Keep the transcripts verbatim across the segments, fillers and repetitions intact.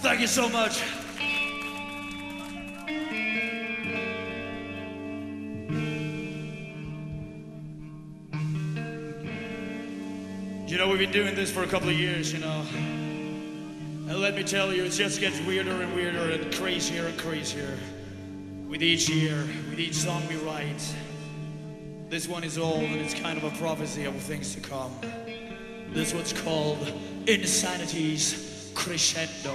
Thank you so much. You know, we've been doing this for a couple of years, you know. And let me tell you, it just gets weirder and weirder and crazier and crazier. With each year, with each song we write. This one is old and it's kind of a prophecy of things to come. This one's called Insanity's Crescendo.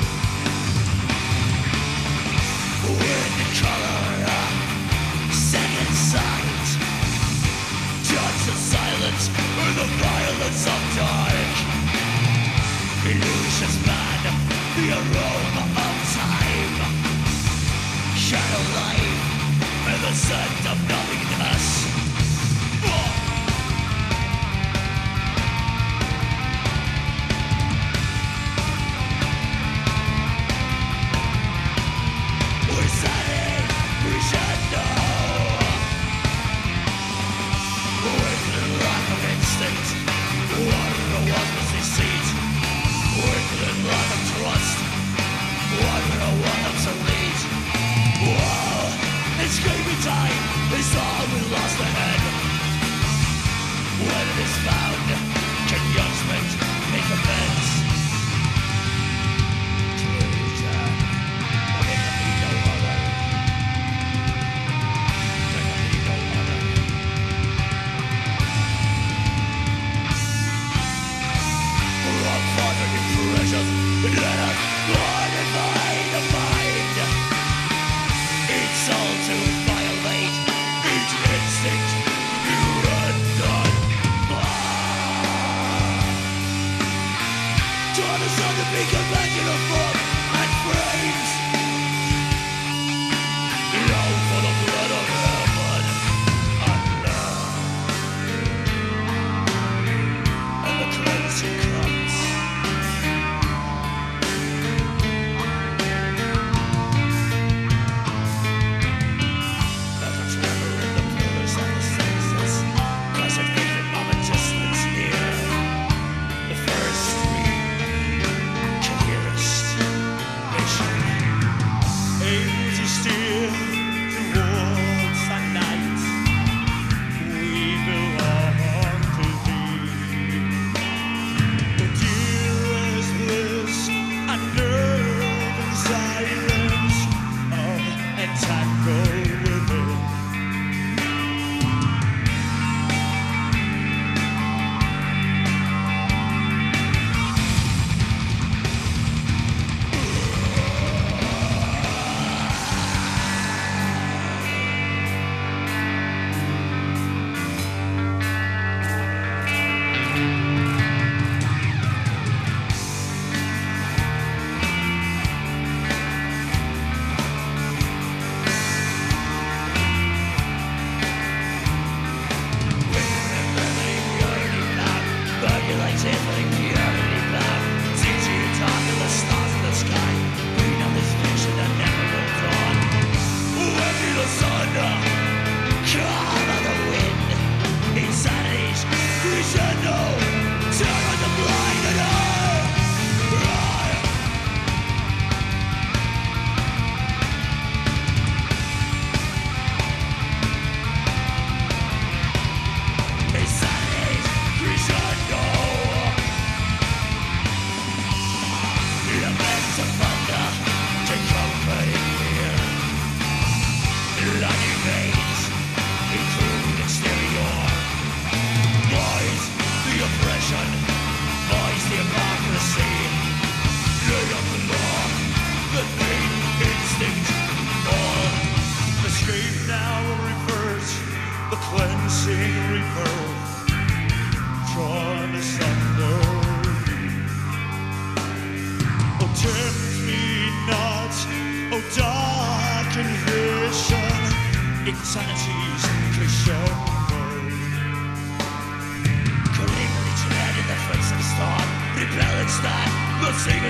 Color, second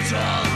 tall.